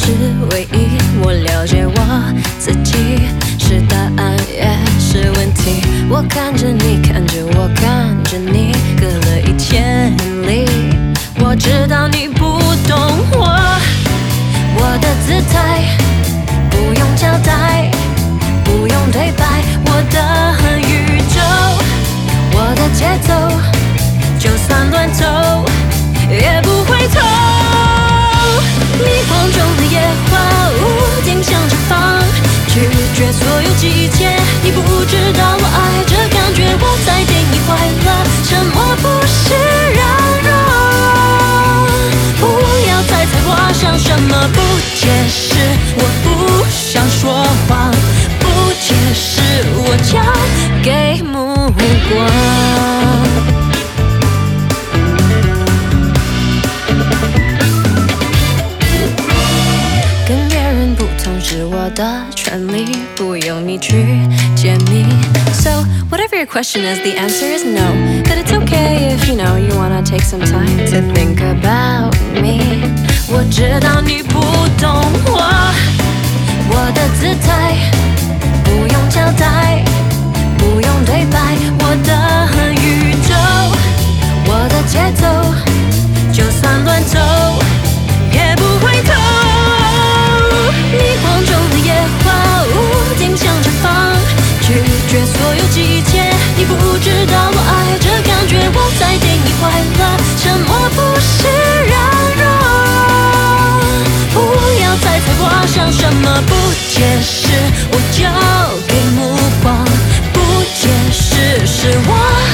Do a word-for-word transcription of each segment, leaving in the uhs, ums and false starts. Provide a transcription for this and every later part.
是唯一，我了解我自己，是答案也是问题。我看着你，看着我，看着你，隔了一千里。我知道你不懂我，我的姿态不用交代，不用对白，我的宇宙，我的节奏，就算乱走也不回头。逆光中的野花，屋顶像绽放，拒绝所有季节。你不知道我爱这感觉，我在定义快乐，沉默不是软弱。不要再猜我想什么，不解释，我不想说谎，不解释，我交给目光。是我的权利，不用你去解密。So whatever your question is, the answer is no. But it's okay if you know you wanna take some time to think about me. 我知道你不懂我，我的姿态不用交代，不用对白，我的宇宙，我的节奏，就算乱走也不回头。逆光中的野花，屋顶像绽放，拒绝所有季节。你不知道我爱这感觉，我在定义快乐，沉默不是软弱。不要再猜我想什么，不解释，我交给目光，不解释是我。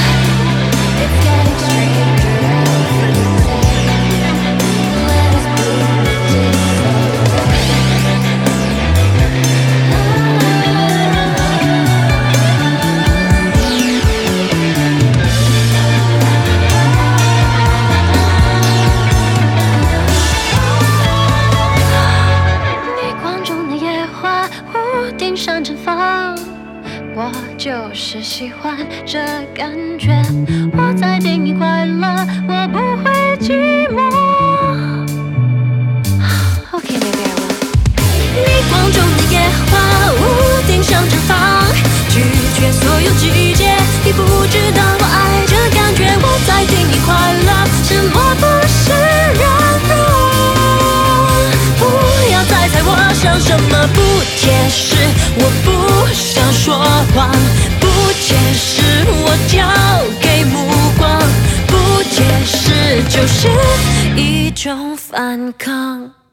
我就是喜欢这感觉，我在定义快乐，我不会寂寞。Okay, maybe I will. 逆光中的野花，屋顶上绽放，拒绝所有季节。你不知道我爱这感觉，我在定义快乐，沉默不是软弱。不要再猜我想什么，不解释，我不想说谎，不解释，我交给目光，不解释就是一种反抗。